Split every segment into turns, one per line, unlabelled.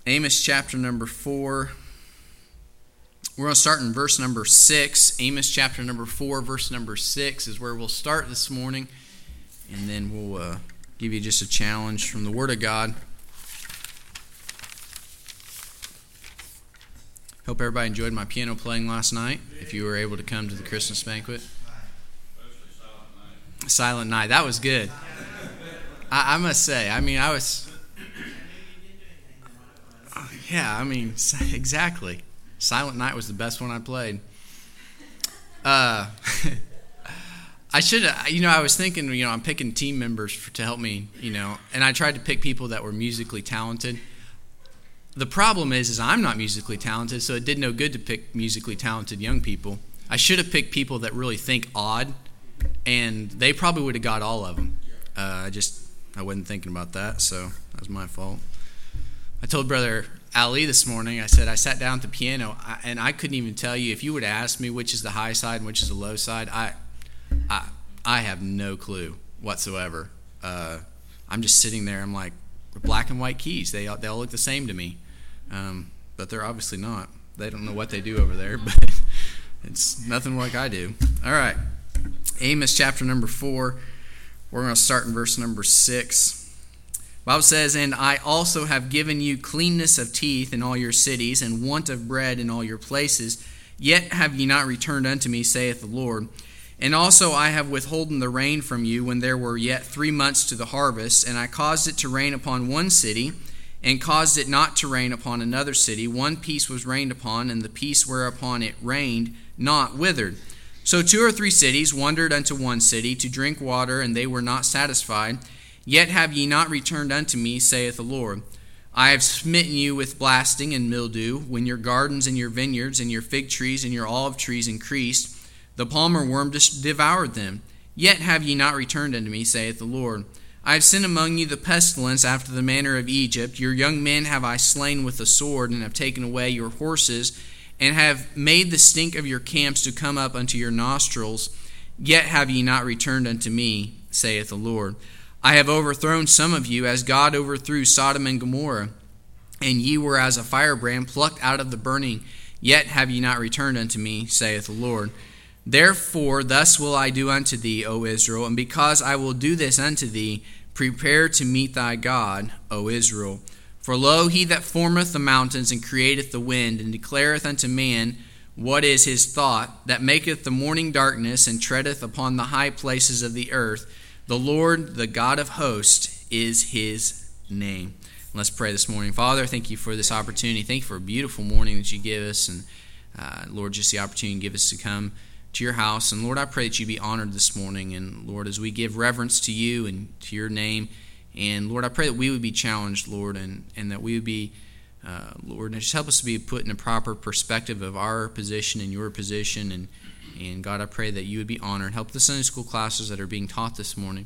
Amos chapter number 4. We're going to start in verse number 6. Amos chapter number 4, verse number 6 is where we'll start this morning. And then we'll give you just a challenge from the Word of God. Hope everybody enjoyed my piano playing last night, if you were able to come to the Christmas banquet. Silent Night. That was good. I must say, exactly. Silent Night was the best one I played. I was thinking, I'm picking team members to help me, and I tried to pick people that were musically talented. The problem is I'm not musically talented, so it did no good to pick musically talented young people. I should have picked people that really think odd, and they probably would have got all of them. I wasn't thinking about that, so that was my fault. I told Brother Ali this morning, I sat down at the piano, and I couldn't even tell you, if you would have asked me which is the high side and which is the low side, I have no clue whatsoever. I'm just sitting there, I'm like, black and white keys, they all look the same to me, but they're obviously not. They don't know what they do over there, but it's nothing like I do. All right, Amos chapter number 4, we're going to start in verse number 6. The Bible says, "And I also have given you cleanness of teeth in all your cities, and want of bread in all your places. Yet have ye not returned unto me, saith the Lord. And also I have withholden the rain from you, when there were yet 3 months to the harvest. And I caused it to rain upon one city, and caused it not to rain upon another city. One piece was rained upon, and the piece whereupon it rained not withered. So 2 or 3 cities wandered unto one city to drink water, and they were not satisfied. Yet have ye not returned unto me, saith the Lord. I have smitten you with blasting and mildew, when your gardens and your vineyards and your fig trees and your olive trees increased. The palmer worm devoured them. Yet have ye not returned unto me, saith the Lord. I have sent among you the pestilence after the manner of Egypt. Your young men have I slain with the sword, and have taken away your horses, and have made the stink of your camps to come up unto your nostrils. Yet have ye not returned unto me, saith the Lord. I have overthrown some of you, as God overthrew Sodom and Gomorrah, and ye were as a firebrand plucked out of the burning. Yet have ye not returned unto me, saith the Lord. Therefore thus will I do unto thee, O Israel, and because I will do this unto thee, prepare to meet thy God, O Israel. For lo, he that formeth the mountains, and createth the wind, and declareth unto man what is his thought, that maketh the morning darkness, and treadeth upon the high places of the earth, the Lord, the God of hosts, is his name." Let's pray this morning. Father, thank you for this opportunity. Thank you for a beautiful morning that you give us. And Lord, just the opportunity you give us to come to your house. And Lord, I pray that you be honored this morning. And Lord, as we give reverence to you and to your name, and Lord, I pray that we would be challenged, Lord, and that we would be, Lord, and just help us to be put in a proper perspective of our position and your position. And God, I pray that you would be honored. Help the Sunday school classes that are being taught this morning.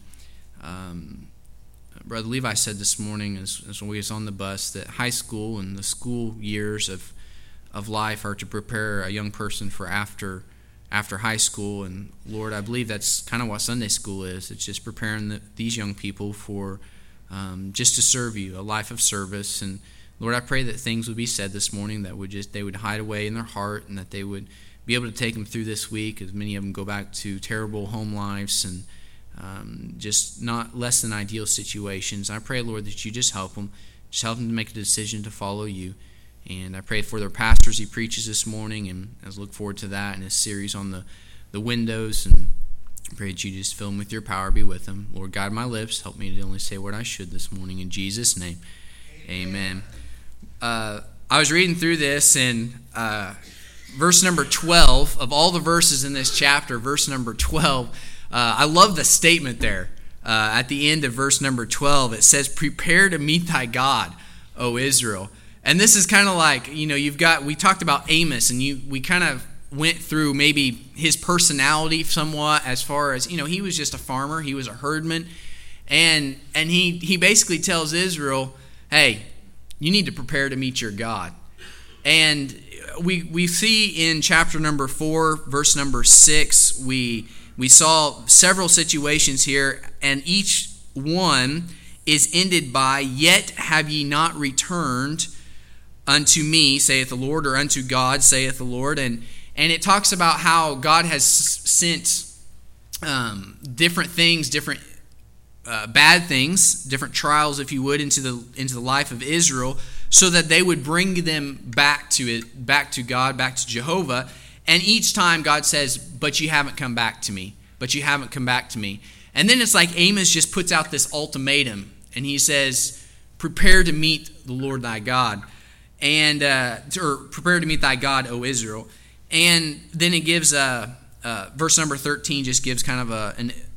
Brother Levi said this morning, as we was on the bus, that high school and the school years of life are to prepare a young person for after high school. And Lord, I believe that's kind of what Sunday school is. It's just preparing these young people for just to serve you, a life of service. And Lord, I pray that things would be said this morning that they would hide away in their heart, and that they would be able to take them through this week, as many of them go back to terrible home lives and just not less than ideal situations. I pray, Lord, that you just help them to make a decision to follow you. And I pray for their pastors he preaches this morning, and I look forward to that and his series on the windows. And I pray that you just fill them with your power, be with them. Lord, guide my lips, help me to only say what I should this morning. In Jesus' name, amen. I was reading through this, and verse number 12, of all the verses in this chapter, verse number 12, I love the statement there. At the end of verse number 12, it says, "Prepare to meet thy God, O Israel." And this is kind of like, we talked about Amos, and we kind of went through maybe his personality somewhat, as far as, he was just a farmer, he was a herdman, and he basically tells Israel, hey, you need to prepare to meet your God. And we see in chapter number 4, verse number 6, we saw several situations here, and each one is ended by, "Yet have ye not returned unto me, saith the Lord, or unto God, saith the Lord. And it talks about how God has sent different things, different bad things, different trials, if you would, into the life of Israel, so that they would bring them back to God, back to Jehovah. And each time God says, but you haven't come back to me. But you haven't come back to me. And then it's like Amos just puts out this ultimatum. And he says, prepare to meet the Lord thy God. And or prepare to meet thy God, O Israel. And then it gives verse number 13 just gives kind of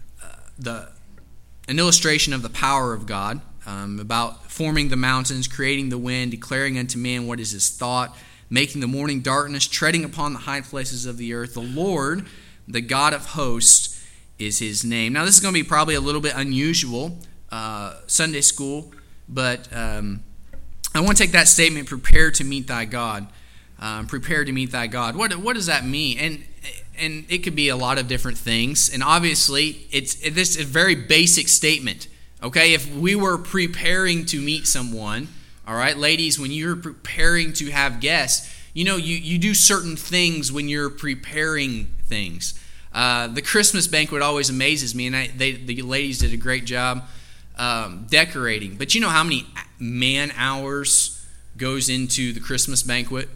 an illustration of the power of God, about forming the mountains, creating the wind, declaring unto man what is his thought, making the morning darkness, treading upon the high places of the earth. The Lord, the God of hosts, is his name. Now, this is going to be probably a little bit unusual, Sunday school, but I want to take that statement, prepare to meet thy God. Prepare to meet thy God. What does that mean? And it could be a lot of different things. And obviously, this is a very basic statement. Okay, if we were preparing to meet someone, all right, ladies, when you're preparing to have guests, you do certain things when you're preparing things. The Christmas banquet always amazes me, and the ladies did a great job decorating. But you know how many man hours goes into the Christmas banquet?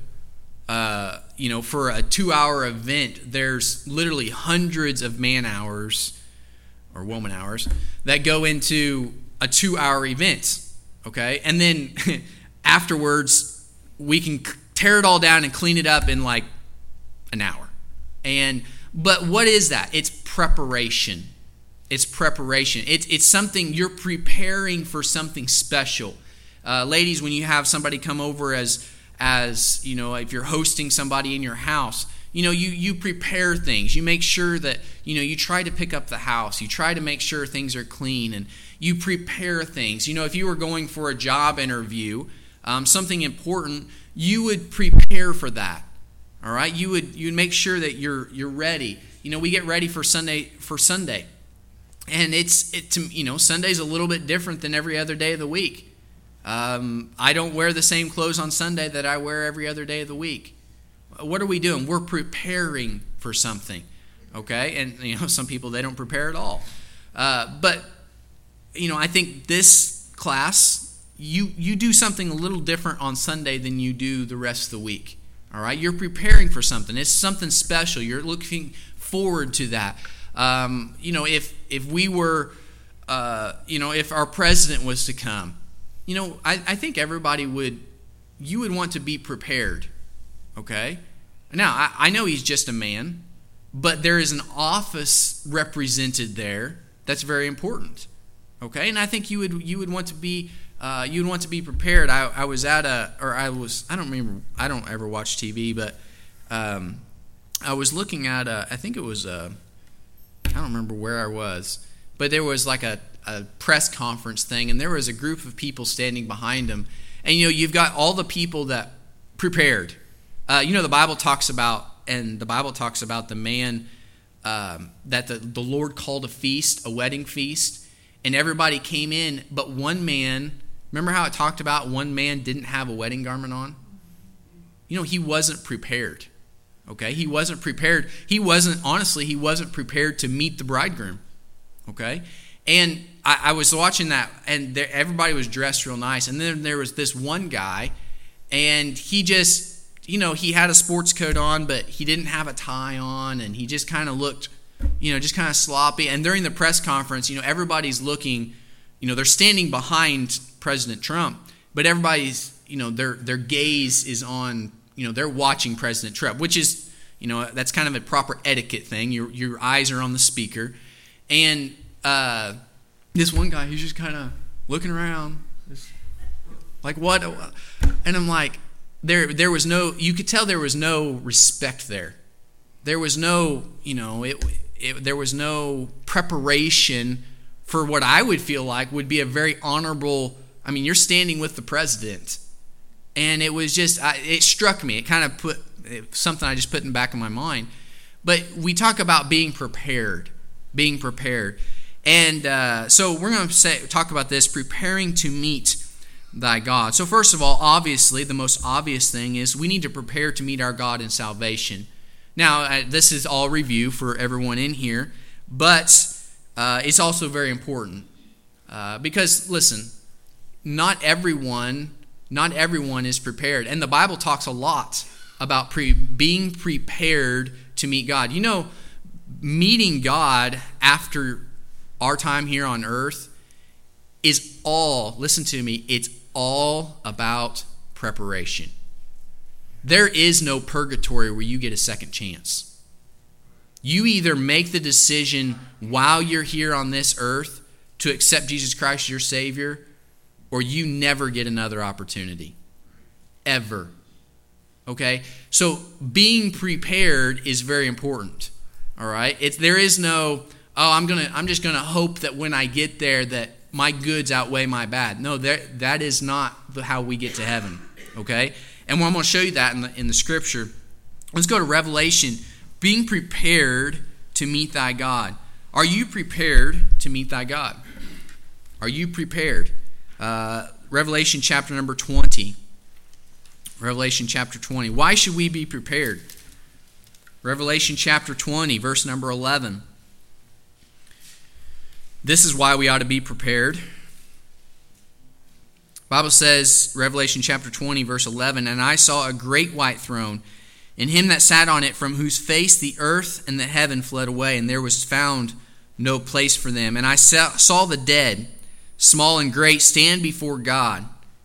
For a 2-hour event, there's literally hundreds of man hours or woman hours that go into a 2-hour event. Okay, and then afterwards we can tear it all down and clean it up in like an hour. But what is that? It's preparation. It's preparation. It's something you're preparing for, something special. Ladies, when you have somebody come over as if you're hosting somebody in your house, you prepare things. You make sure that, you try to pick up the house. You try to make sure things are clean, and you prepare things. If you were going for a job interview, something important, you would prepare for that. All right? You would make sure that you're ready. We get ready for Sunday. And Sunday's a little bit different than every other day of the week. I don't wear the same clothes on Sunday that I wear every other day of the week. What are we doing? We're preparing for something, okay? And, some people, they don't prepare at all. But I think this class, you do something a little different on Sunday than you do the rest of the week, all right? You're preparing for something. It's something special. You're looking forward to that. If we were, if our president was to come, I think everybody would want to be prepared, okay? Now, I know he's just a man, but there is an office represented there that's very important, okay? And I think you would want to be prepared. I don't ever watch TV, but I was looking at I think it was I don't remember where I was, but there was like a press conference thing, and there was a group of people standing behind him, and you've got all the people that prepared. The Bible talks about the man that the Lord called a feast, a wedding feast, and everybody came in, but one man. Remember how it talked about one man didn't have a wedding garment on? He wasn't prepared. Okay, he wasn't prepared. He wasn't prepared to meet the bridegroom. Okay, and I was watching that, and everybody was dressed real nice, and then there was this one guy, and he just, he had a sports coat on, but he didn't have a tie on, and he just kind of looked, just kind of sloppy. And during the press conference, everybody's looking, they're standing behind President Trump, but everybody's, their gaze is on, they're watching President Trump, which is, that's kind of a proper etiquette thing. Your eyes are on the speaker. And this one guy, he's just kind of looking around, like, what? And I'm like, there was no, you could tell there was no respect there. There was no, there was no preparation for what I would feel like would be a very honorable, you're standing with the president. And it was just, it struck me. It kind of put something I just put in the back of my mind. But we talk about being prepared. And so we're going to talk about this, preparing to meet thy God. So first of all, obviously, the most obvious thing is we need to prepare to meet our God in salvation. Now, this is all review for everyone in here, but it's also very important because, listen, not everyone is prepared. And the Bible talks a lot about being prepared to meet God. You know, meeting God after our time here on earth is all, listen to me, it's all about preparation. There is no purgatory where you get a second chance. You either make the decision while you're here on this earth to accept Jesus Christ as your Savior, or you never get another opportunity. Ever. Okay? So being prepared is very important. All right? There is no, I'm just gonna hope that when I get there that my goods outweigh my bad. No, that is not how we get to heaven. Okay? And I'm going to show you that in the Scripture. Let's go to Revelation. Being prepared to meet thy God. Are you prepared to meet thy God? Are you prepared? Revelation chapter number 20. Revelation chapter 20. Why should we be prepared? Revelation chapter 20, verse number 11. This is why we ought to be prepared. The Bible says, Revelation chapter 20, verse 11, and I saw a great white throne, and him that sat on it, from whose face the earth and the heaven fled away, and there was found no place for them. And I saw the dead, small and great, stand before God.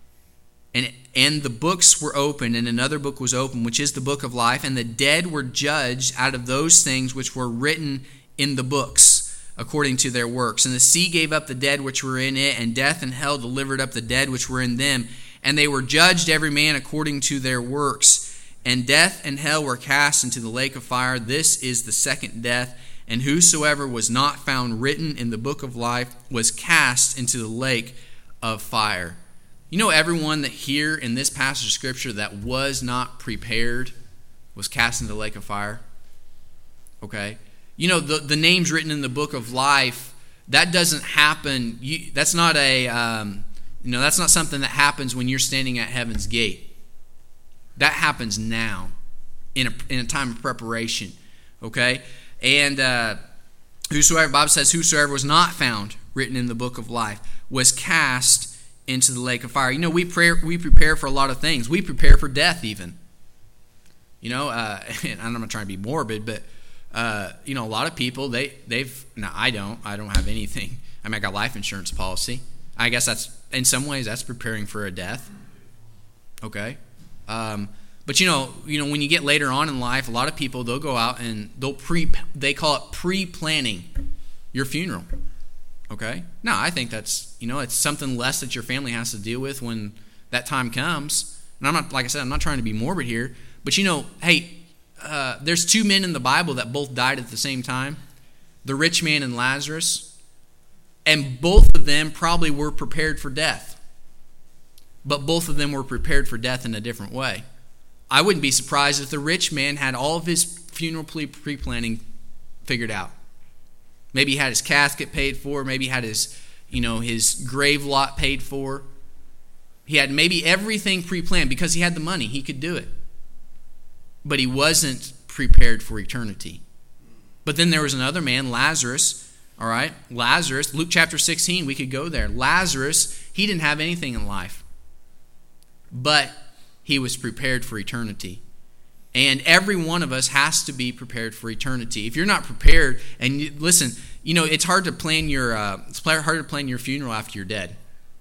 And the books were opened, and another book was opened, which is the book of life. And the dead were judged out of those things which were written in the books, according to their works. And the sea gave up the dead which were in it, and death and hell delivered up the dead which were in them. And they were judged every man according to their works. And death and hell were cast into the lake of fire. This is the second death. And whosoever was not found written in the book of life was cast into the lake of fire. You know, everyone that here in this passage of Scripture that was not prepared was cast into the lake of fire. Okay? You know, the names written in the book of life, that doesn't happen. That's not that's not something that happens when you're standing at heaven's gate. That happens now, in a time of preparation. Okay? And whosoever, Bible says, whosoever was not found written in the book of life was cast into the lake of fire. You know, we prepare for a lot of things. We prepare for death even. You know, and I'm not trying to be morbid, but you know, a lot of people, I don't have anything. I mean, I got life insurance policy. I guess that's, in some ways, that's preparing for a death. Okay? But you know, when you get later on in life, a lot of people, they'll go out and they call it pre-planning your funeral. Okay? No, I think that's, it's something less that your family has to deal with when that time comes. And I'm not, like I said, I'm not trying to be morbid here, but hey, there's two men in the Bible that both died at the same time, the rich man and Lazarus, and both of them probably were prepared for death. But both of them were prepared for death in a different way. I wouldn't be surprised if the rich man had all of his funeral pre-planning figured out. Maybe he had his casket paid for, maybe he had his grave lot paid for. He had maybe everything pre-planned because he had the money, he could do it. But he wasn't prepared for eternity. But then there was another man, Lazarus, all right? Lazarus, Luke chapter 16, we could go there. Lazarus, he didn't have anything in life. But he was prepared for eternity. And every one of us has to be prepared for eternity. If you're not prepared, and listen, it's hard to plan your funeral after you're dead.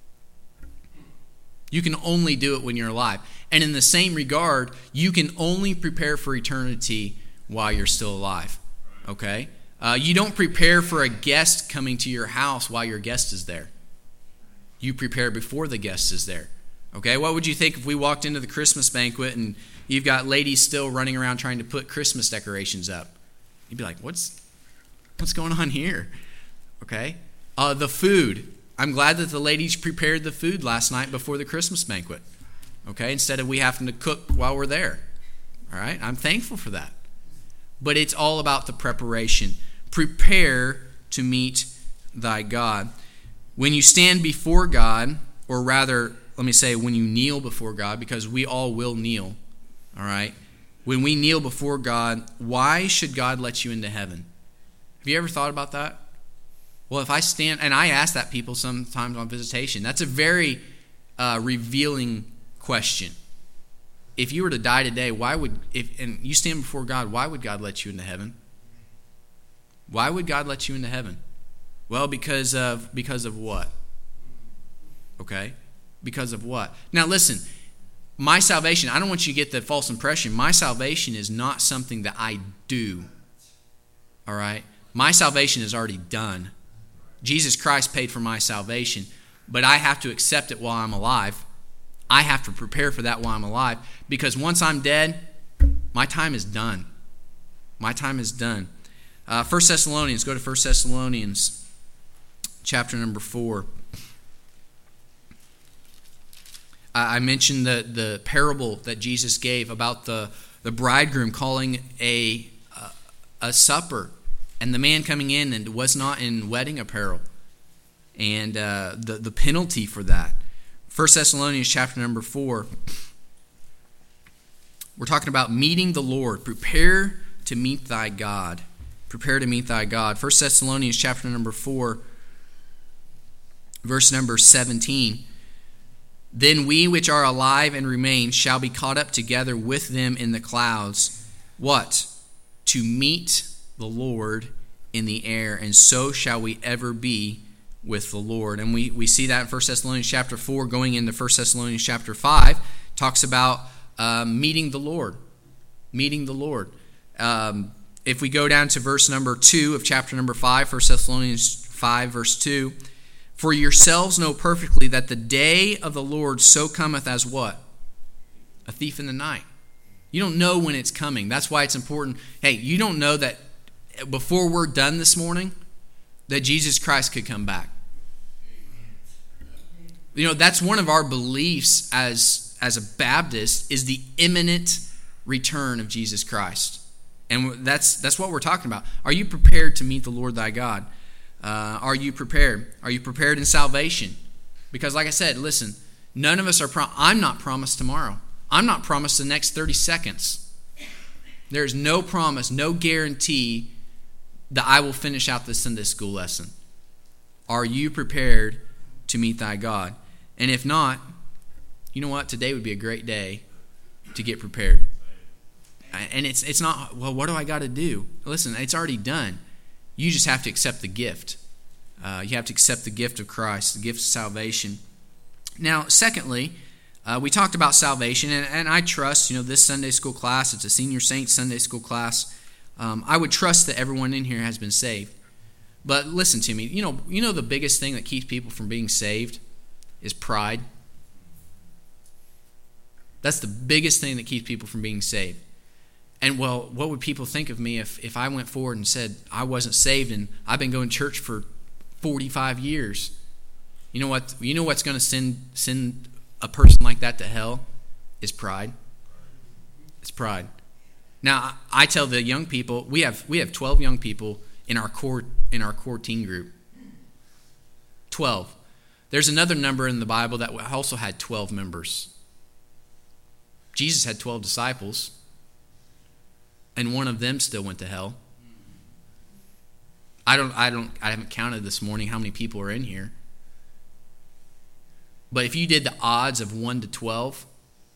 You can only do it when you're alive. And in the same regard, you can only prepare for eternity while you're still alive. Okay? You don't prepare for a guest coming to your house while your guest is there. You prepare before the guest is there. Okay? What would you think if we walked into the Christmas banquet and you've got ladies still running around trying to put Christmas decorations up? You'd be like, what's going on here? Okay? The food. I'm glad that the ladies prepared the food last night before the Christmas banquet. Okay? Instead of we having to cook while we're there. All right? I'm thankful for that. But it's all about the preparation. Prepare to meet thy God. When you stand before God, or rather, let me say, when you kneel before God, because we all will kneel, all right? When we kneel before God, why should God let you into heaven? Have you ever thought about that? Well, if I stand, and I ask that people sometimes on visitation, that's a very revealing question. If you were to die today, and you stand before God, why would God let you into heaven? Why would God let you into heaven? Well, because of what? Okay? Because of what? Now listen, my salvation, I don't want you to get the false impression. My salvation is not something that I do. All right? My salvation is already done. Jesus Christ paid for my salvation, but I have to accept it while I'm alive. I have to prepare for that while I'm alive, because once I'm dead, my time is done. My time is done. 1 Thessalonians, go to 1 Thessalonians chapter number 4. I mentioned the parable that Jesus gave about the bridegroom calling a supper, and the man coming in and was not in wedding apparel, and the penalty for that. 1 Thessalonians chapter number 4, we're talking about meeting the Lord. Prepare to meet thy God. Prepare to meet thy God. 1 Thessalonians chapter number 4, verse number 17. Then we which are alive and remain shall be caught up together with them in the clouds. What? To meet the Lord in the air, and so shall we ever be with the Lord. And we see that in 1 Thessalonians chapter 4, going into 1 Thessalonians chapter 5, talks about meeting the Lord. Meeting the Lord. If we go down to verse number 2 of chapter number 5, 1 Thessalonians 5, verse 2, for yourselves know perfectly that the day of the Lord so cometh as what? A thief in the night. You don't know when it's coming. That's why it's important. Hey, you don't know that before we're done this morning, that Jesus Christ could come back. You know, that's one of our beliefs as a Baptist, is the imminent return of Jesus Christ. And that's what we're talking about. Are you prepared to meet the Lord thy God? Are you prepared? Are you prepared in salvation? Because like I said, listen, none of us are I'm not promised tomorrow. I'm not promised the next 30 seconds. There's no promise, no guarantee that I will finish out this Sunday school lesson. Are you prepared to meet thy God? And if not, you know what? Today would be a great day to get prepared. And it's not, well, what do I got to do? Listen, it's already done. You just have to accept the gift. You have to accept the gift of Christ, the gift of salvation. Now, secondly, we talked about salvation, and I trust, this Sunday school class, it's a Senior Saints Sunday school class. I would trust that everyone in here has been saved. But listen to me, you know the biggest thing that keeps people from being saved is pride. That's the biggest thing that keeps people from being saved. And well, what would people think of me if I went forward and said I wasn't saved and I've been going to church for 45 years? You know what? You know what's going to send a person like that to hell is pride. It's pride. Now, I tell the young people, we have 12 young people in our core teen group. 12. There's another number in the Bible that also had 12 members. Jesus had 12 disciples, and one of them still went to hell. I haven't counted this morning how many people are in here. But if you did the odds of 1 to 12,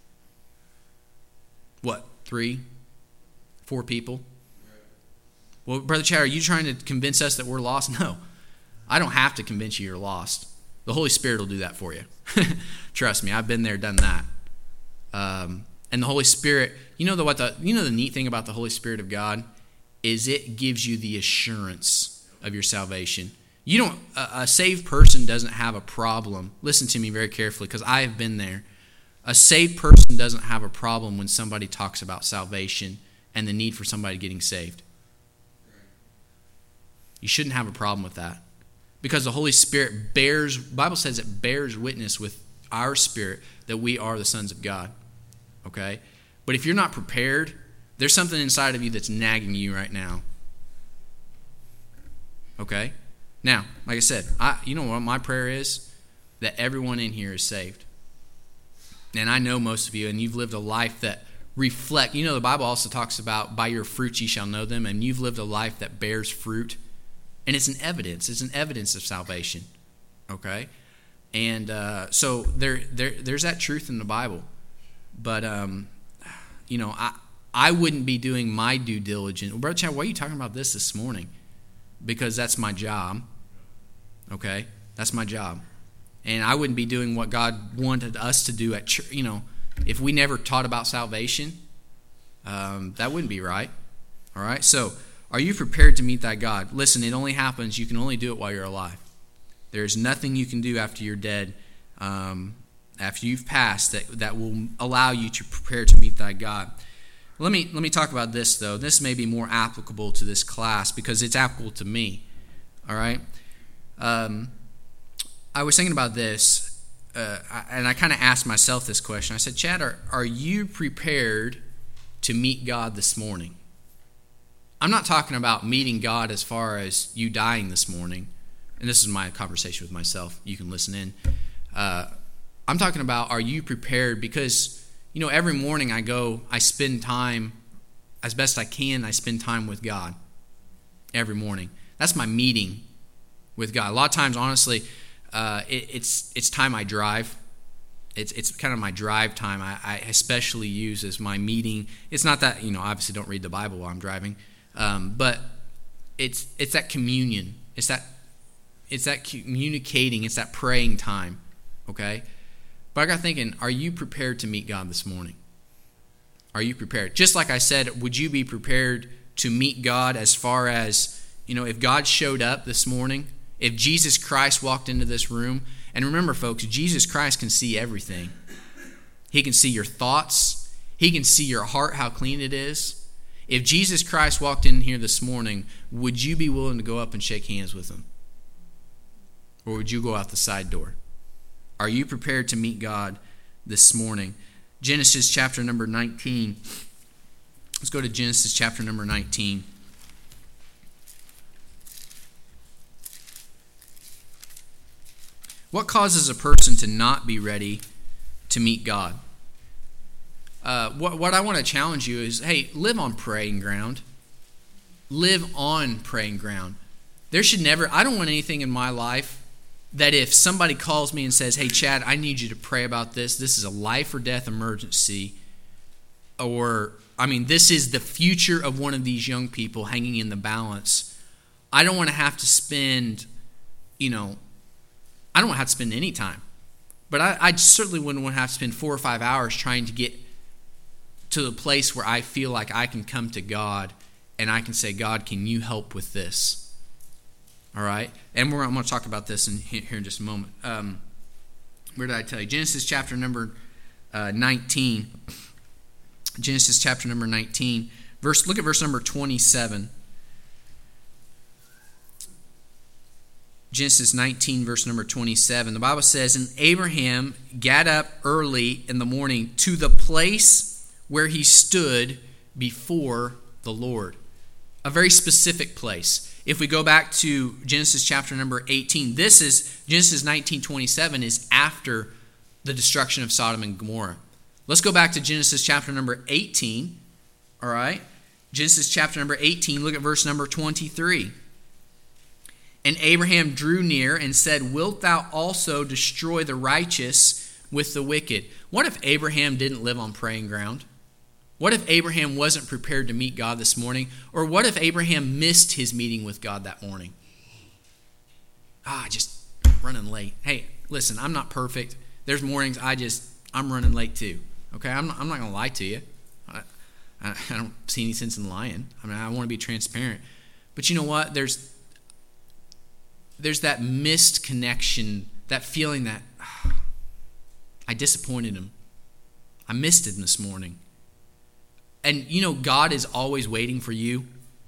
what, 3, 4 people? Well, Brother Chad, are you trying to convince us that we're lost? No. I don't have to convince you you're lost. The Holy Spirit will do that for you. Trust me, I've been there, done that. And the Holy Spirit, the neat thing about the Holy Spirit of God is it gives you the assurance of your salvation. A saved person doesn't have a problem. Listen to me very carefully, because I have been there. A saved person doesn't have a problem when somebody talks about salvation and the need for somebody getting saved. You shouldn't have a problem with that, because the Holy Spirit the Bible says it bears witness with our spirit that we are the sons of God. Okay? But if you're not prepared, there's something inside of you that's nagging you right now. Okay? Now, like I said, you know what my prayer is? That everyone in here is saved. And I know most of you, and you've lived a life that reflect. You know, the Bible also talks about by your fruits ye shall know them, and you've lived a life that bears fruit. And it's an evidence. It's an evidence of salvation. Okay? And so there's that truth in the Bible. But, you know, I wouldn't be doing my due diligence. Well, Brother Chad, why are you talking about this morning? Because that's my job. Okay? That's my job. And I wouldn't be doing what God wanted us to do at church. You know, if we never taught about salvation, that wouldn't be right. All right? So, are you prepared to meet that God? Listen, it only happens. You can only do it while you're alive. There's nothing you can do after you're dead, after you've passed, that will allow you to prepare to meet that God. Let me talk about this, though. This may be more applicable to this class because it's applicable to me. All right? I was thinking about this, and I kind of asked myself this question. I said, Chad, are you prepared to meet God this morning? I'm not talking about meeting God as far as you dying this morning, and this is my conversation with myself. You can listen in. I'm talking about, are you prepared? Because, you know, every morning I spend time, as best I can, I spend time with God every morning. That's my meeting with God. A lot of times, honestly, it's time I drive. It's kind of my drive time. I especially use as my meeting. It's not that, you know, obviously don't read the Bible while I'm driving, but it's that communion. It's that communicating. It's that praying time. Okay, but I got thinking: are you prepared to meet God this morning? Are you prepared? Just like I said, would you be prepared to meet God as far as, you know, if God showed up this morning? If Jesus Christ walked into this room, and remember, folks, Jesus Christ can see everything. He can see your thoughts. He can see your heart, how clean it is. If Jesus Christ walked in here this morning, would you be willing to go up and shake hands with him? Or would you go out the side door? Are you prepared to meet God this morning? Genesis chapter number 19. Let's go to Genesis chapter number 19. What causes a person to not be ready to meet God? What I want to challenge you is, hey, live on praying ground. Live on praying ground. There should never, I don't want anything in my life that if somebody calls me and says, hey, Chad, I need you to pray about this. This is a life or death emergency. Or, this is the future of one of these young people hanging in the balance. I don't want to have to spend, I don't want to have to spend any time. But I certainly wouldn't want to have to spend 4 or 5 hours trying to get to the place where I feel like I can come to God and I can say, God, can you help with this? All right? And I'm going to talk about this here in just a moment. Where did I tell you? Genesis chapter number 19. Genesis chapter number 19. Look at verse number 27. Genesis 19, verse number 27. The Bible says, and Abraham got up early in the morning to the place where he stood before the Lord. A very specific place. If we go back to Genesis chapter number 18, this is Genesis 19:27 is after the destruction of Sodom and Gomorrah. Let's go back to Genesis chapter number 18. All right? Genesis chapter number 18, look at verse number 23. And Abraham drew near and said, wilt thou also destroy the righteous with the wicked? What if Abraham didn't live on praying ground? What if Abraham wasn't prepared to meet God this morning? Or what if Abraham missed his meeting with God that morning? Just running late. Hey, listen, I'm not perfect. There's mornings I'm running late too. Okay, I'm not going to lie to you. I don't see any sense in lying. I want to be transparent. But you know what? There's that missed connection, that feeling that I disappointed him. I missed him this morning. And God is always waiting for you.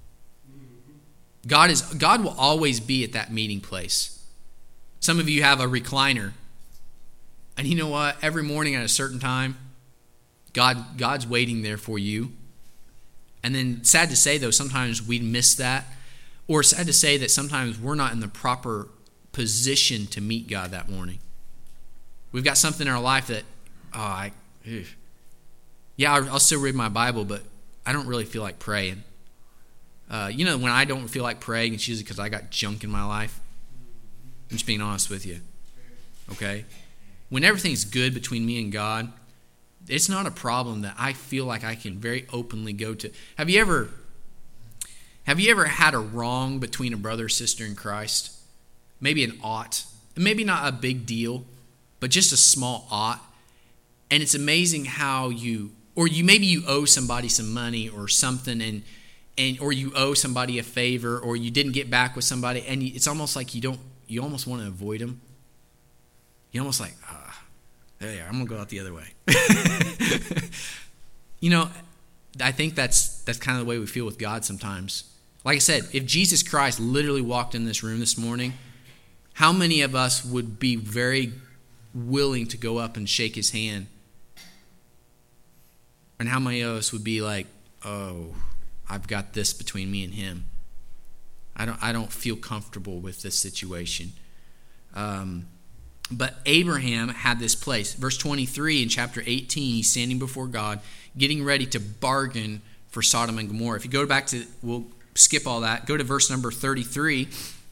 God will always be at that meeting place. Some of you have a recliner. And you know what? Every morning at a certain time, God's waiting there for you. And then sad to say though, sometimes we miss that. Or sad to say that sometimes we're not in the proper position to meet God that morning. We've got something in our life that I'll still read my Bible, but I don't really feel like praying. When I don't feel like praying, it's usually because I got junk in my life. I'm just being honest with you. Okay? When everything's good between me and God, it's not a problem that I feel like I can very openly go to. Have you ever had a wrong between a brother or sister in Christ? Maybe an ought. Maybe not a big deal, but just a small ought. And it's amazing how you owe somebody some money or something, or you owe somebody a favor, or you didn't get back with somebody, and it's almost like you almost want to avoid them. You're almost like, there they are, I'm going to go out the other way. I think that's kind of the way we feel with God sometimes. Like I said, if Jesus Christ literally walked in this room this morning, how many of us would be very willing to go up and shake his hand? And how many of us would be like, oh, I've got this between me and him. I don't feel comfortable with this situation. But Abraham had this place. Verse 23 in chapter 18, he's standing before God, getting ready to bargain for Sodom and Gomorrah. If you go back to, we'll skip all that. Go to verse number 33.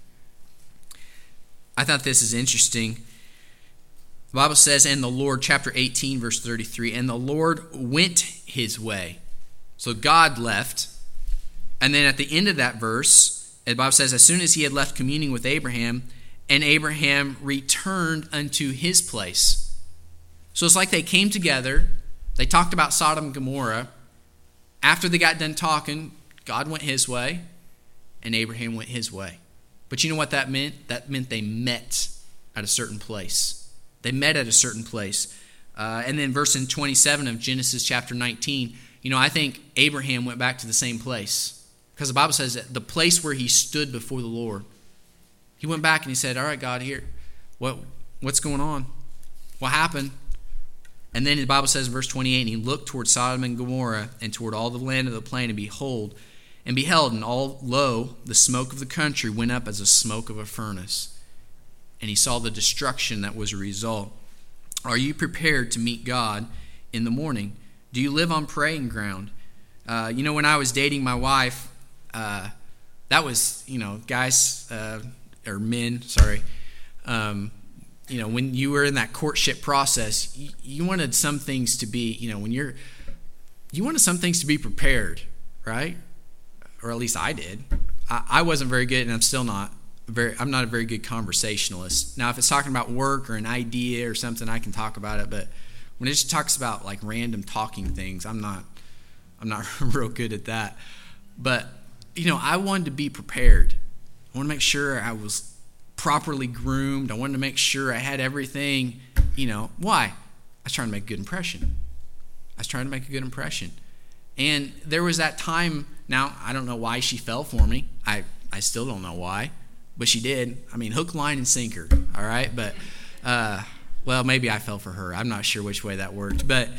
I thought this is interesting. The Bible says, and the Lord, chapter 18, verse 33, and the Lord went his way. So God left. And then at the end of that verse, the Bible says, as soon as he had left communing with Abraham, and Abraham returned unto his place. So it's like they came together. They talked about Sodom and Gomorrah. After they got done talking, God went his way, and Abraham went his way. But you know what that meant? That meant they met at a certain place. They met at a certain place. And then verse 27 of Genesis chapter 19, I think Abraham went back to the same place. Because the Bible says that the place where he stood before the Lord, he went back and he said, all right, God, here, what's going on? What happened? And then the Bible says in verse 28, and he looked toward Sodom and Gomorrah and toward all the land of the plain, and beheld, and all, lo, the smoke of the country went up as the smoke of a furnace. And he saw the destruction that was a result. Are you prepared to meet God in the morning? Do you live on praying ground? When I was dating my wife, that was, guys, or men, sorry. When you were in that courtship process, you wanted some things to be, you wanted some things to be prepared, right? Or at least I did. I wasn't very good, and I'm still not. I'm not a very good conversationalist. Now, if it's talking about work or an idea or something, I can talk about it. But when it just talks about like random talking things, I'm not real good at that. But I wanted to be prepared. I wanted to make sure I was properly groomed. I wanted to make sure I had everything. Why? I was trying to make a good impression. And there was that time. Now, I don't know why she fell for me. I still don't know why. But she did. I mean, hook, line, and sinker. All right? But, maybe I fell for her. I'm not sure which way that worked. But,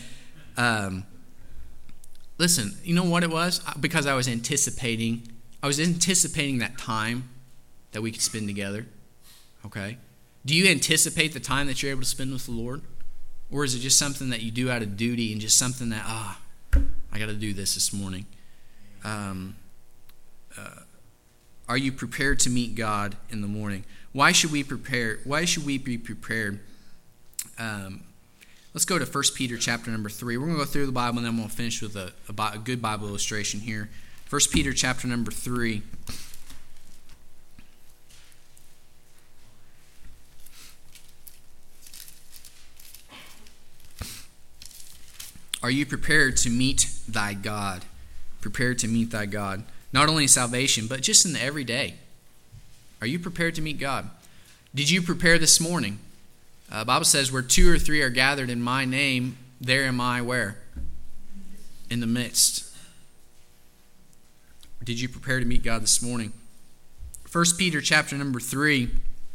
listen, you know what it was? Because I was anticipating that time that we could spend together. Okay? Do you anticipate the time that you're able to spend with the Lord? Or is it just something that you do out of duty and just something that, I got to do this morning? Are you prepared to meet God in the morning? Why should we prepare? Why should we be prepared? Let's go to 1 Peter chapter number 3. We're going to go through the Bible, and then we'll finish with a good Bible illustration here. 1 Peter chapter number 3. Are you prepared to meet thy God? Prepared to meet thy God. Not only in salvation, but just in the everyday. Are you prepared to meet God? Did you prepare this morning? The Bible says, where 2 or 3 are gathered in my name, there am I where? In the midst. Did you prepare to meet God this morning? 1 Peter chapter number 3,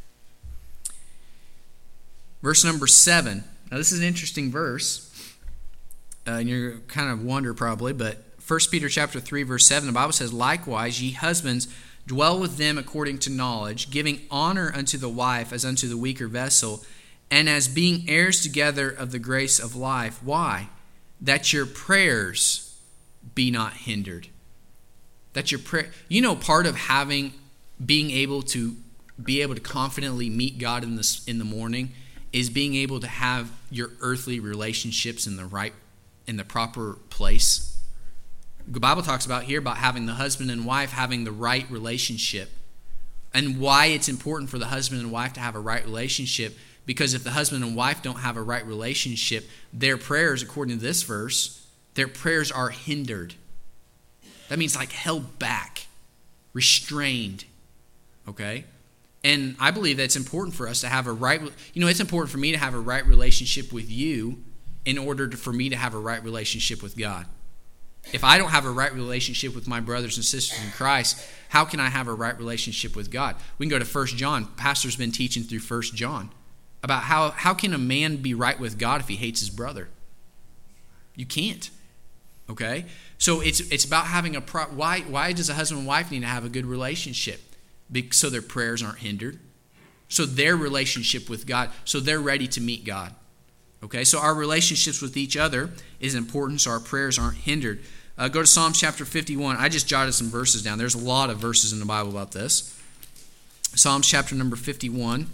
verse number 7. Now this is an interesting verse. And you're kind of wonder probably, but 1 Peter chapter 3, verse 7, the Bible says, likewise, ye husbands, dwell with them according to knowledge, giving honor unto the wife as unto the weaker vessel, and as being heirs together of the grace of life. Why? That your prayers be not hindered. That your prayer, part of being able to confidently meet God in the morning is being able to have your earthly relationships in the proper place. The Bible talks about here about having the husband and wife having the right relationship, and why it's important for the husband and wife to have a right relationship. Because if the husband and wife don't have a right relationship, their prayers, according to this verse, their prayers are hindered. That means like held back, restrained. Okay? And I believe that it's important for us to have it's important for me to have a right relationship with you in order for me to have a right relationship with God. If I don't have a right relationship with my brothers and sisters in Christ, how can I have a right relationship with God? We can go to 1 John. Pastor's been teaching through 1 John about how can a man be right with God if he hates his brother? You can't. Okay? So it's about having why does a husband and wife need to have a good relationship? So their prayers aren't hindered. So their relationship with God, so they're ready to meet God. Okay? So our relationships with each other is important, so our prayers aren't hindered. Go to Psalms chapter 51. I just jotted some verses down. There's a lot of verses in the Bible about this. Psalms chapter number 51.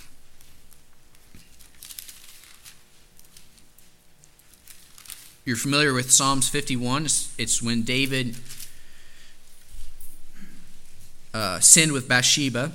You're familiar with Psalms 51. It's when David sinned with Bathsheba.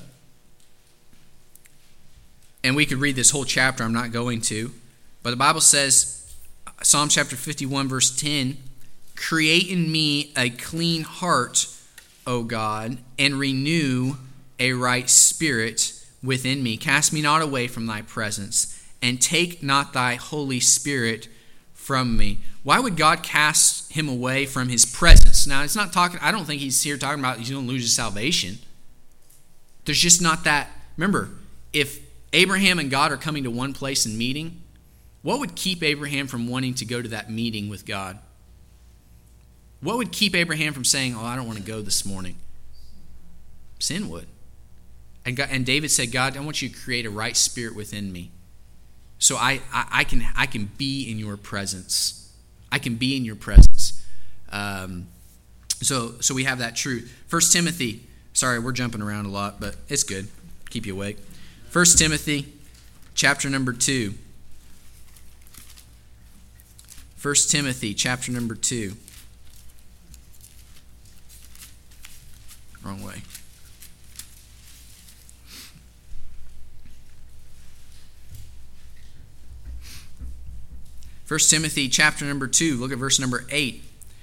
And we could read this whole chapter. I'm not going to. But the Bible says, Psalm chapter 51, verse 10, "Create in me a clean heart, O God, and renew a right spirit within me. Cast me not away from thy presence, and take not thy Holy Spirit from me." Why would God cast him away from his presence? Now, it's not talking, I don't think he's here talking about he's going to lose his salvation. There's just not that. Remember, if Abraham and God are coming to one place and meeting, what would keep Abraham from wanting to go to that meeting with God? What would keep Abraham from saying, "Oh, I don't want to go this morning"? Sin would. And David said, "God, I want you to create a right spirit within me, so I can be in your presence. I can be in your presence." So we have that truth. 1 Timothy. Sorry, we're jumping around a lot, but it's good. Keep you awake. 1 Timothy chapter number 2. 1 Timothy chapter number 2. Wrong way. First Timothy chapter number 2, look at verse number 8.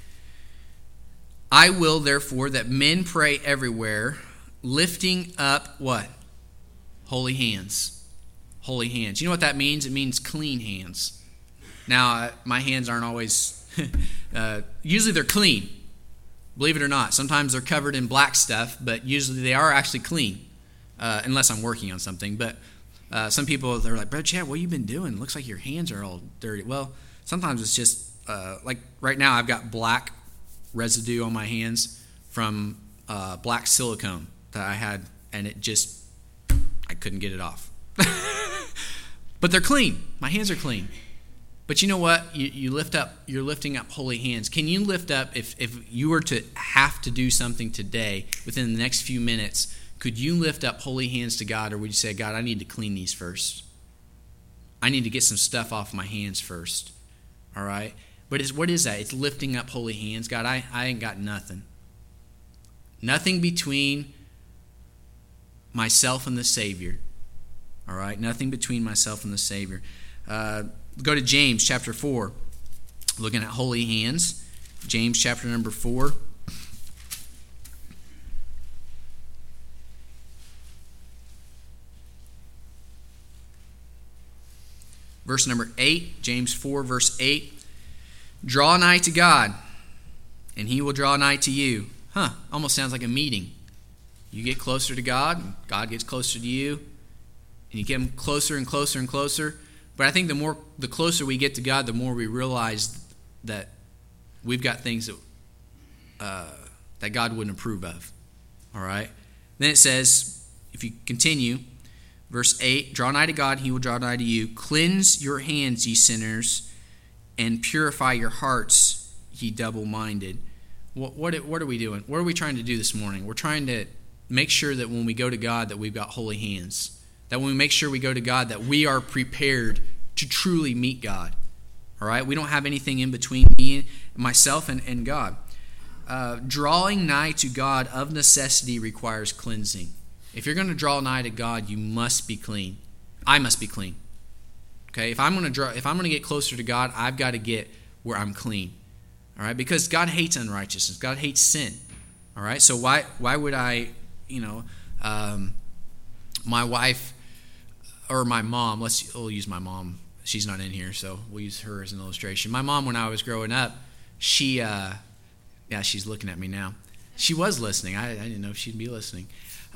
"I will therefore that men pray everywhere, lifting up" what? Holy hands. Holy hands. You know what that means? It means clean hands. Now, my hands aren't always, usually they're clean. Believe it or not. Sometimes they're covered in black stuff, but usually they are actually clean, unless I'm working on something. But some people, they're like, "Brother Chad, what have you been doing? Looks like your hands are all dirty." Well, sometimes it's just, like right now I've got black residue on my hands from black silicone that I had, and I couldn't get it off. But they're clean. My hands are clean. But you know what? You're lifting up holy hands. Can you lift up, if you were to have to do something today, within the next few minutes, could you lift up holy hands to God, or would you say, "God, I need to clean these first. I need to get some stuff off my hands first." All right? But what is that? It's lifting up holy hands. "God, I ain't got nothing. Nothing between myself and the Savior." All right? Nothing between myself and the Savior. Go to James chapter 4. Looking at holy hands. James chapter number 4. Verse number 8. James 4 verse 8. "Draw nigh to God, and he will draw nigh to you." Almost sounds like a meeting. You get closer to God, God gets closer to you, and you get closer and closer and closer. But I think the closer we get to God, the more we realize that we've got things that God wouldn't approve of. All right? Then it says, if you continue, Verse 8, draw nigh to God, he will draw nigh to you. Cleanse your hands, ye sinners, and purify your hearts, ye double-minded. What are we doing? What are we trying to do this morning? We're trying to make sure that when we go to God that we've got holy hands. That when we make sure we go to God that we are prepared to truly meet God. All right? We don't have anything in between me, myself, and God. Drawing nigh to God of necessity requires cleansing. If you're going to draw nigh to God, you must be clean. I must be clean. Okay? If I'm going to get closer to God, I've got to get where I'm clean. All right? Because God hates unrighteousness. God hates sin. All right? So why would I, my wife or my mom, we'll use my mom. She's not in here, so we'll use her as an illustration. My mom, when I was growing up, she's looking at me now. She was listening. I didn't know if she'd be listening.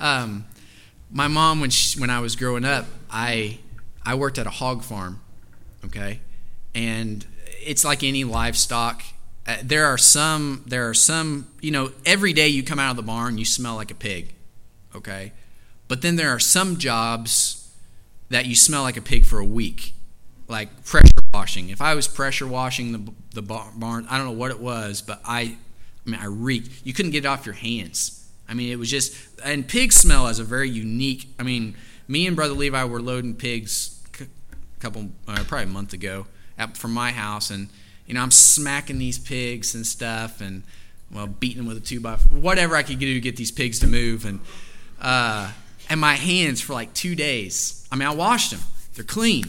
My mom, when I was growing up, I worked at a hog farm, okay? And it's like any livestock. There are some, every day you come out of the barn, you smell like a pig, okay? But then there are some jobs that you smell like a pig for a week, like pressure washing. If I was pressure washing the barn, I don't know what it was, but I reeked. You couldn't get it off your hands. It was just, and pig smell is a very unique, me and Brother Levi were loading pigs probably a month ago from my house, and, I'm smacking these pigs and stuff, and, beating them with a 2x4, whatever I could do to get these pigs to move, and my hands for like 2 days, I washed them, they're clean,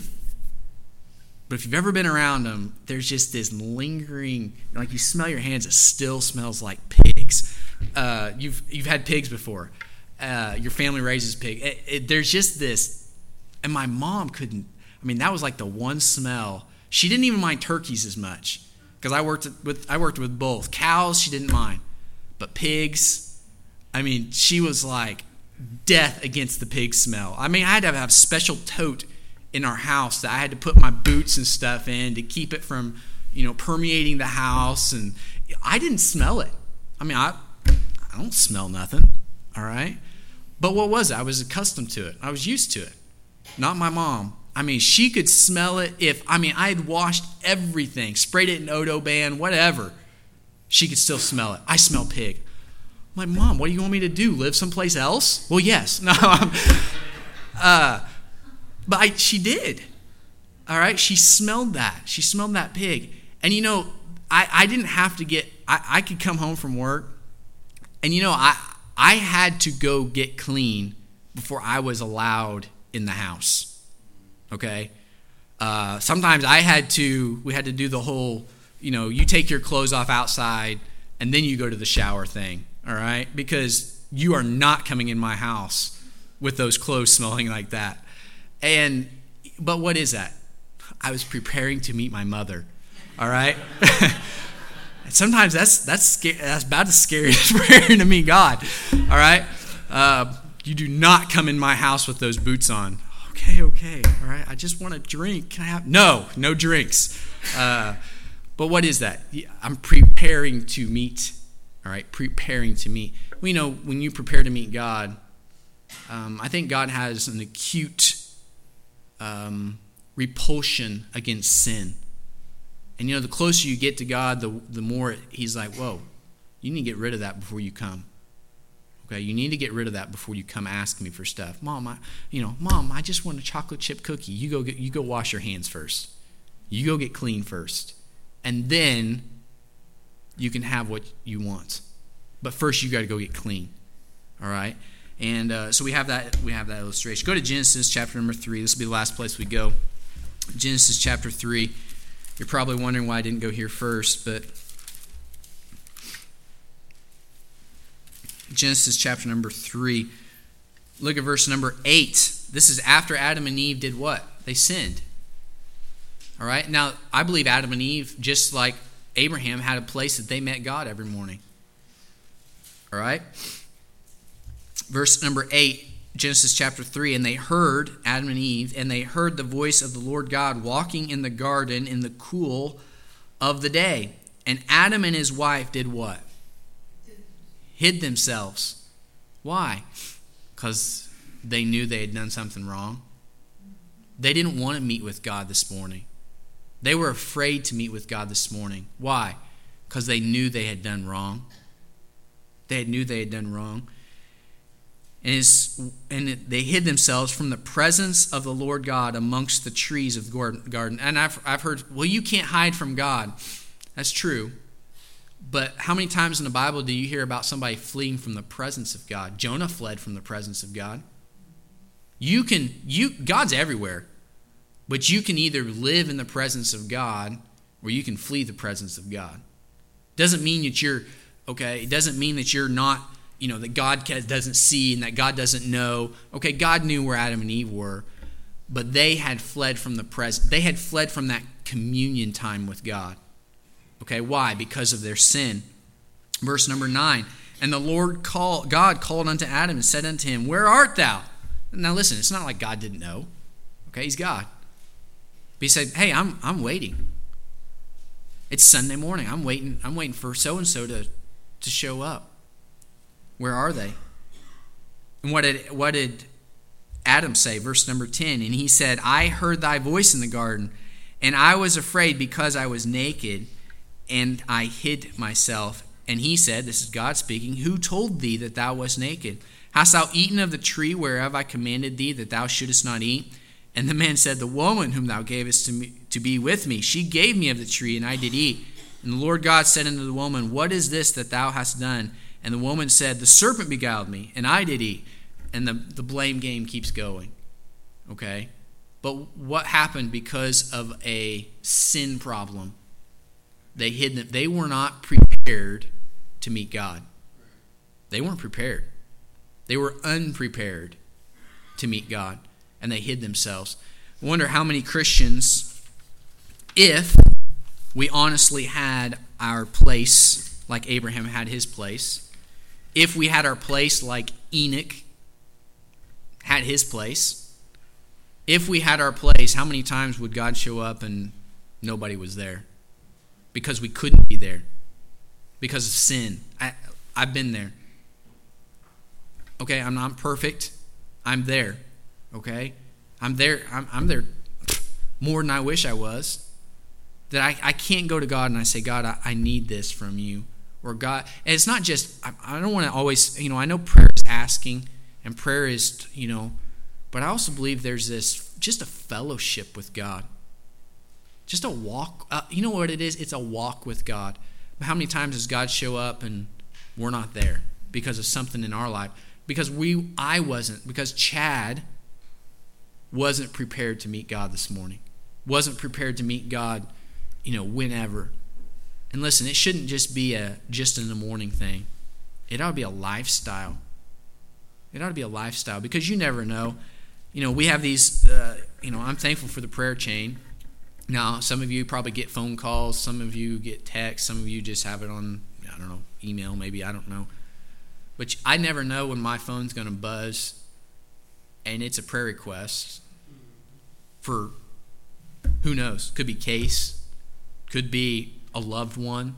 but if you've ever been around them, there's just this lingering, like you smell your hands, it still smells like pigs. You've had pigs before. Your family raises pig. There's just this, and my mom couldn't. That was like the one smell. She didn't even mind turkeys as much because I worked with both. Cows she didn't mind, but pigs. She was like death against the pig smell. I had to have a special tote in our house that I had to put my boots and stuff in to keep it from, permeating the house, and I didn't smell it. I don't smell nothing, all right? But what was it? I was accustomed to it. I was used to it. Not my mom. She could smell it if, I had washed everything, sprayed it in Odoban, whatever. She could still smell it. I smell pig. I'm like, Mom, what do you want me to do? Live someplace else? Well, yes. No. But she did. All right? She smelled that. She smelled that pig. And, I didn't have to get, I could come home from work, and, I had to go get clean before I was allowed in the house. Okay? Sometimes we had to do the whole, you take your clothes off outside and then you go to the shower thing. All right? Because you are not coming in my house with those clothes smelling like that. But what is that? I was preparing to meet my mother. All right? Sometimes that's about the scariest prayer to meet God. All right? You do not come in my house with those boots on. Okay. All right? I just want a drink. Can I have? No drinks. But what is that? I'm preparing to meet. All right? Preparing to meet. When you prepare to meet God, I think God has an acute repulsion against sin. And the closer you get to God, the more he's like, whoa, you need to get rid of that before you come. Okay, you need to get rid of that before you come ask me for stuff. Mom, I just want a chocolate chip cookie. You go wash your hands first. You go get clean first. And then you can have what you want. But first you got to go get clean. All right? And so we have that illustration. Go to Genesis chapter number 3. This will be the last place we go. Genesis chapter 3. You're probably wondering why I didn't go here first, but Genesis chapter number 3. Look at verse number 8. This is after Adam and Eve did what? They sinned. All right? Now, I believe Adam and Eve, just like Abraham, had a place that they met God every morning. All right? Verse number 8, Genesis chapter 3, and they heard, Adam and Eve, and they heard the voice of the Lord God walking in the garden in the cool of the day. And Adam and his wife did what? Hid themselves. Why? Because they knew they had done something wrong. They didn't want to meet with God this morning. They were afraid to meet with God this morning. Why? Because they knew they had done wrong. They knew they had done wrong. And they hid themselves from the presence of the Lord God amongst the trees of the garden. And I've heard, well, you can't hide from God. That's true. But how many times in the Bible do you hear about somebody fleeing from the presence of God? Jonah fled from the presence of God. God's everywhere. But you can either live in the presence of God or you can flee the presence of God. Doesn't mean that you're, okay, it doesn't mean that you're not, that God doesn't see and that God doesn't know. Okay, God knew where Adam and Eve were, but they had fled from the presence. They had fled from that communion time with God. Okay, why? Because of their sin. Verse number 9, and the Lord God called unto Adam and said unto him, where art thou? Now listen, it's not like God didn't know. Okay, he's God. But he said, hey, I'm waiting. It's Sunday morning. I'm waiting for so-and-so to show up. Where are they? And what did Adam say? Verse number 10, and he said, I heard thy voice in the garden, and I was afraid because I was naked, and I hid myself. And he said, this is God speaking, who told thee that thou wast naked? Hast thou eaten of the tree whereof I commanded thee that thou shouldest not eat? And the man said, the woman whom thou gavest to me to be with me, she gave me of the tree, and I did eat. And the Lord God said unto the woman, what is this that thou hast done? And the woman said, the serpent beguiled me, and I did eat. And the blame game keeps going. Okay? But what happened because of a sin problem? They hid them. They were not prepared to meet God. They weren't prepared. They were unprepared to meet God, and they hid themselves. I wonder how many Christians, if we honestly had our place like Abraham had his place, if we had our place like Enoch had his place, if we had our place, how many times would God show up and nobody was there? Because we couldn't be there. Because of sin. I've been there. Okay, I'm not perfect. I'm there. Okay? I'm there more than I wish I was. That I can't go to God and I say, God, I need this from you. Or God, and it's not just, I don't want to always, I know prayer is asking and prayer is, but I also believe there's just a fellowship with God. Just a walk. You know what it is? It's a walk with God. But how many times does God show up and we're not there because of something in our life? Because because Chad wasn't prepared to meet God this morning. Wasn't prepared to meet God, whenever. And listen, it shouldn't just be just in the morning thing. It ought to be a lifestyle. It ought to be a lifestyle because you never know. We have these, I'm thankful for the prayer chain. Now, some of you probably get phone calls. Some of you get texts. Some of you just have it on, email maybe. I don't know. But I never know when my phone's going to buzz and it's a prayer request for, who knows, could be Case, could be a loved one.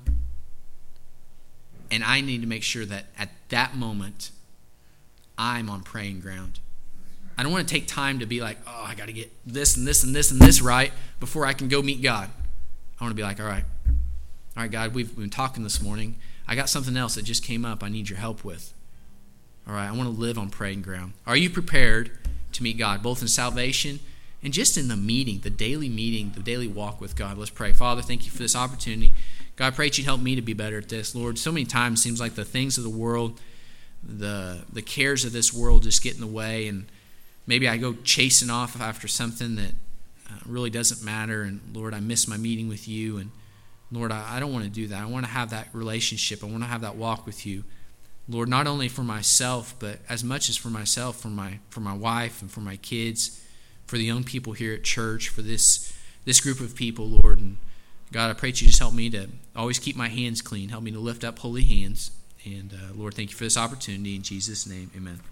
And I need to make sure that at that moment, I'm on praying ground. I don't want to take time to be like, oh, I got to get this and this and this and this right before I can go meet God. I want to be like, all right, God, we've been talking this morning. I got something else that just came up I need your help with. All right, I want to live on praying ground. Are you prepared to meet God, both in salvation and just in the meeting, the daily walk with God? Let's pray. Father, thank you for this opportunity. God, I pray that you'd help me to be better at this. Lord, so many times it seems like the things of the world, the cares of this world just get in the way, and maybe I go chasing off after something that really doesn't matter, and Lord, I miss my meeting with you, and Lord, I don't want to do that. I want to have that relationship. I want to have that walk with you. Lord, not only for myself, but as much as for myself, for my wife and for my kids, for the young people here at church, for this group of people, Lord. And God, I pray that you just help me to always keep my hands clean. Help me to lift up holy hands. And Lord, thank you for this opportunity. In Jesus' name, amen.